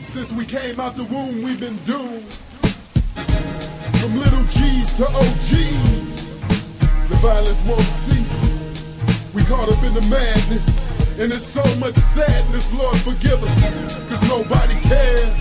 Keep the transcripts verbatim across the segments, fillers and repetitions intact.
Since we came out the womb, we've been doomed. From little G's to O G's, the violence won't cease. We caught up in the madness, and there's so much sadness. Lord, forgive us, cause nobody cares.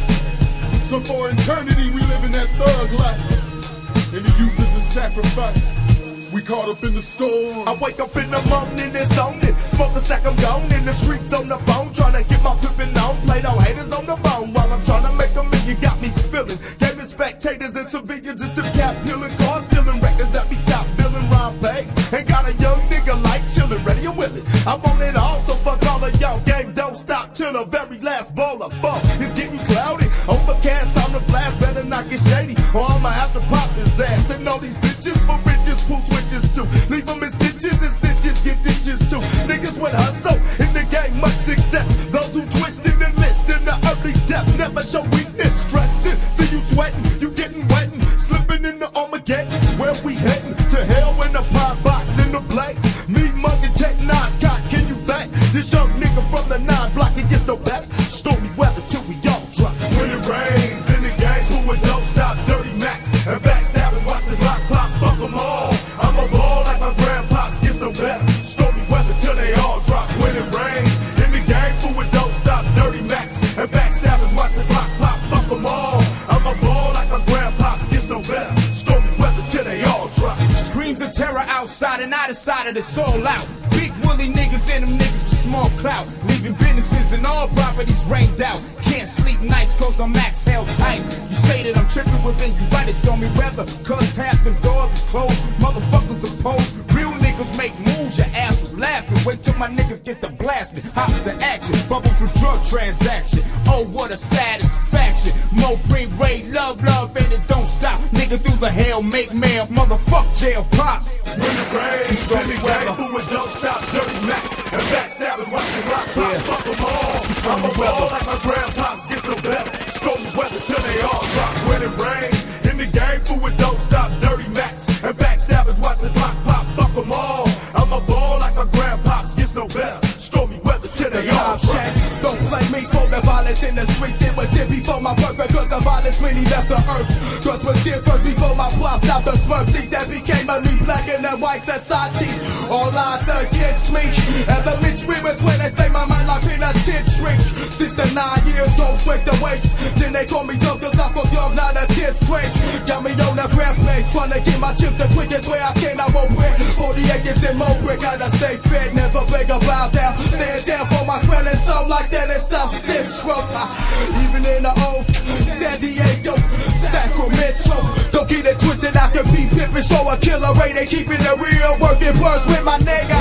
So for eternity, we live in that thug life, and the youth is a sacrifice. We caught up in the storm. I wake up in the morning, it's on it. Smoke a sack, I'm gone in the streets on the phone, trying to get my pippin' on. Play no haters on the phone while I'm trying to make a million. Got me spilling. Gaming spectators and civilians. It's the cap peeling, cars stealing, records that be top billing, rhyme bags. Ain't got a young nigga like chillin', ready and willing. I want it all, so fuck all of y'all. Game don't stop till the very last ball of fuck. It's getting cloudy. Overcast, time to blast. Better not get shady, or I'ma have to pop his ass. And all these bitches for riches, pull switches too. Leave them in stitches and stitches get ditches too. Niggas with hustle in the game, much success. Those who twisted and list in the early depth never show weakness. Stressing, see you sweating, you getting wetting, slipping in the Armageddon. Where we heading? To hell in the pie box in the blades. Me, Monk, and Tech Nines, Scott, can you back? This young nigga from the nine block, it gets no better. Stormy weather till we all drop. When it rains in the games, who it don't stop? Dirty Max and backstabbers, watch the block pop, fuck them all. I'm a ball like my grandpops, gets no better. Stormy weather till they all drop. When it rains in the game, who it don't stop? Dirty Max and backstabbers, watch the block pop, fuck them all. I'm a ball like my grandpops, gets no better. Stormy weather till they all drop. Screams of terror outside and I decided it's all out. Big woolly niggas and them niggas with small clout, leaving businesses and all properties rained out. Can't sleep nights cause the max held tight. You say that I'm tripping, well then you right, it's stormy weather. Cause half them doors is closed, motherfuckers opposed. Real niggas make moves, your ass was laughing. Wait till my niggas get the blasting, hop to action, bubble for drug transaction. Oh what a satisfaction. Mo pre-raid, love, love, and it don't stop. Nigga through the hell, make mail, motherfuck jail pop. When it rains, stormy weather, who it don't stop? Dirty Max and backstabbers, watch the rock pop, yeah. Fuck them all. I'm a ball like my grandpops, gets no better. Stormy weather till they all drop. When it rains in the game, who it don't stop? Dirty Max and backstabbers, watch the clock pop, fuck them all. I'm a ball like my grandpops, gets no better. Stormy weather till they all drop. Don't blame me for the violence in the streets. It was here before my perfect, cause the violence really left the earth. Cause was here first before my plops out the smurf. See that became a new black and a white society. All odds against me. And the lynch rivers when they stay my mind like penitentiary. Since the nine years don't break the waist. Then they call me dumb cause I fuck y'all not a tenth grade. Got me on the grand place, trying to get my chips the quickest way I can. I won't break. forty acres in more brick, gotta stay fed, never beg or bow down. Stand down for my crown and something like that in South Central. Even in the old San Diego, Sacramento. Don't get it twisted, I can be pimpin', show a killer ray. They keepin' it real, working bars with my nigga.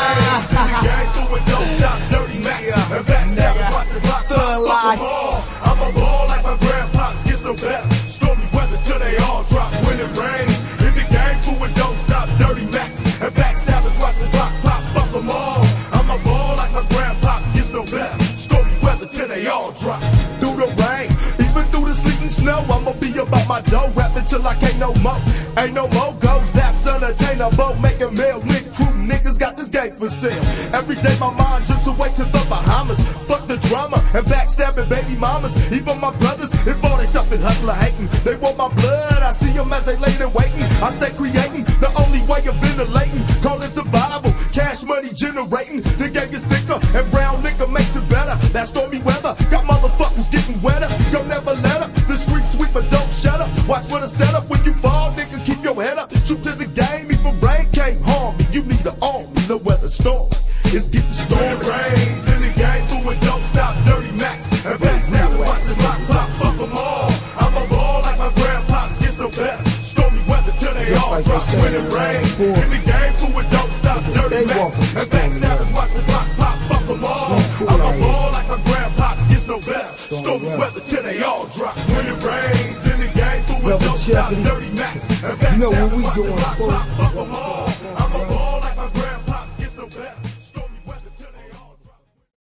Don't stop, Dirty Max and backstabbers, watch the rock pop, I'm a ball like my grandpops, gets no better. Stormy weather till they all drop. When it rains in the game, who it don't stop? Dirty Max and backstabbers, watch the rock pop, fuck them all. I'm a ball like my grandpops, gets no better. Stormy weather till they all drop. Through the rain, even through the sleet and snow, I'ma be about my dough, rapping till I can't no more. Ain't no more goes, that's unattainable. Making mail, link crew, niggas got this game for sale. Every day my mind drifts away to the Bahamas. Fuck the drama and backstabbing baby mamas. Even my brothers, if all they something hustler hating. They want my blood, I see them as they lay there waiting. I stay creating, the only way of ventilating. Call it survival, cash money generating. The game is thicker and brown liquor makes it better. That stormy weather got motherfuckers getting wetter. Go never let up, the street sweeper don't shut up. Watch for the setup when you fall, nigga, keep your head up. True to the game, even rain can't harm me. You need an arm, the weather storm. It's getting stormy. When it rains in the game, who it don't stop? Dirty Max and backstabbers, watch the rock pop, fuck them all. I'm a ball like my grandpops, gets no better. Stormy weather till they all like drop. When it rains in the game, who it don't stop? Dirty Max and backstabbers, watch the rock pop, fuck them all. I'm a ball like my grandpops, gets no better. Stormy weather till they all drop. When it rains in the game, who it don't stop? Dirty Max and backstabbers, watch the rock pop, fuck them all.